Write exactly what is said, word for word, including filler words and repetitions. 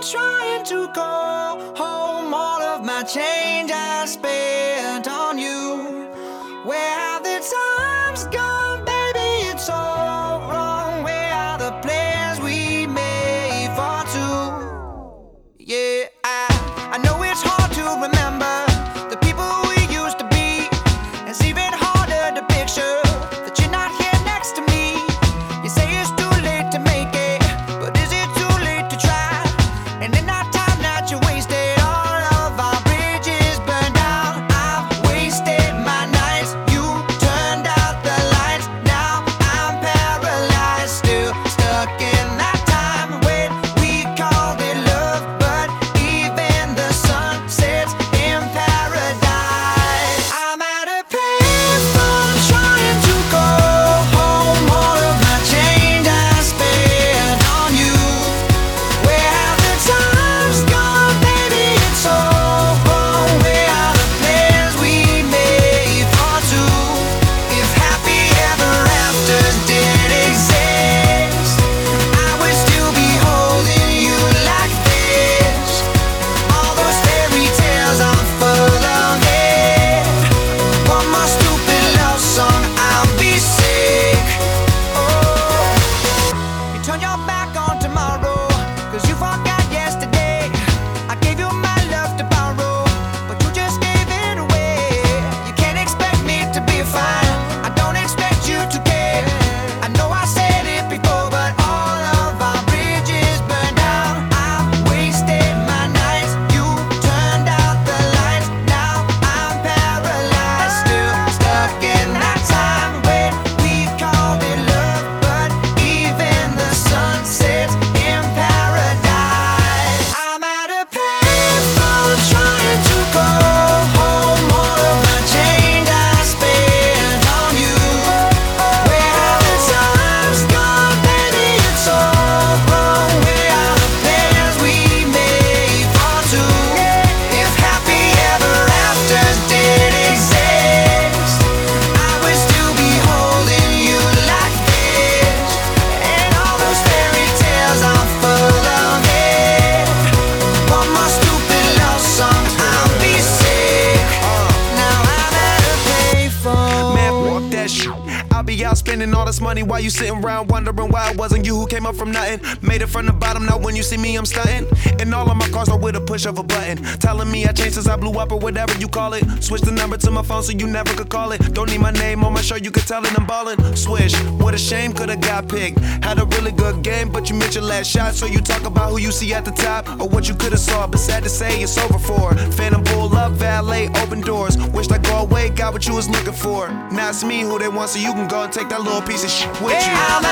trying to go home. All of my change I spent on you. Where have the times gone, baby? It's all wrong. Where are the plans we made for two? Yeah, I, I know it's hard to remember the people we used to be. It's even harder to picture that you're not here next to me. You say it's too late to make it, but is it too late to try? And in that time that you wasted, all of our bridges burned out. I've wasted my nights, you turned out the lights. Now I'm paralyzed, still stuck in that time when we called it love. But even the sun sets in paradise. I'm at a payphone trying to go home. All of my change I spent on you. Where have the times gone, baby? It's all wrong. Where are the plans we made for two? If happy ever afters did exist, I would still be holding you like this. All those fairy tales are full of it. One more stupid love song, I'll be sick. Oh, you turn your back on tomorrow, cause you forgot yesterday. I gave you my love to borrow, but you just gave it away. You can't expect me to be fine, I don't expect you to care. I know I said it before, but all of our bridges burned out. I wasted my nights, you turned out the lights. Now I'm paralyzed, still stuck in that time when we called it love. But even the sun sets in paradise. I'm at a payphone trying to go home. All of my change I spent on you. Where have the times gone, baby? It's all wrong. Where are the plans we made for two? If happy ever afters did exist, I would still be holding you like this. And all those fairy tales are full of it. One more stupid love song, I'll be sick. Now I'm at a payphone. Man, fuck that shit. I'll be out spending all this money while you sitting around wondering why it wasn't you who came up from nothing. Made it from the bottom, now when you see me, I'm stunting. And all of my cars are with a push of a button. Telling me I changed since I blew up or whatever you call it. Switch the number to my phone so you never could call it. Don't need my name on my show, you could tell it I'm ballin'. Swish, what a shame, could've got picked. Had a really good game, but you missed your last shot. So you talk about who you see at the top or what you could've saw. But sad to say, it's over for. Phantom pull up, valet, open doors. Wished I go away, got what you was looking for. Now it's me who they want, so you can go and take that little piece of shit with you. I'm